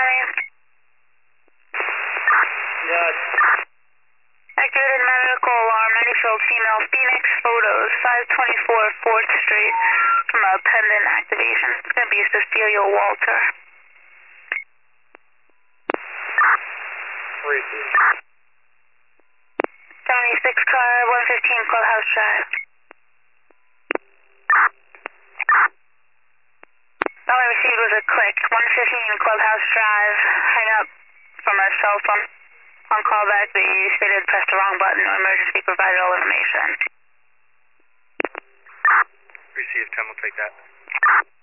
Yes. Activated medical alarm, 90-year-old female, Phoenix Photos, 524 4th Street, from a pendant activation. It's going to be Cecilia Walter. 76 car, 115 Clubhouse Drive. All I received was a click. 115 Clubhouse Drive. Hang up from a cell phone. On callback, the stated press the wrong button. No emergency. Provided all information. Received. 10 will take that.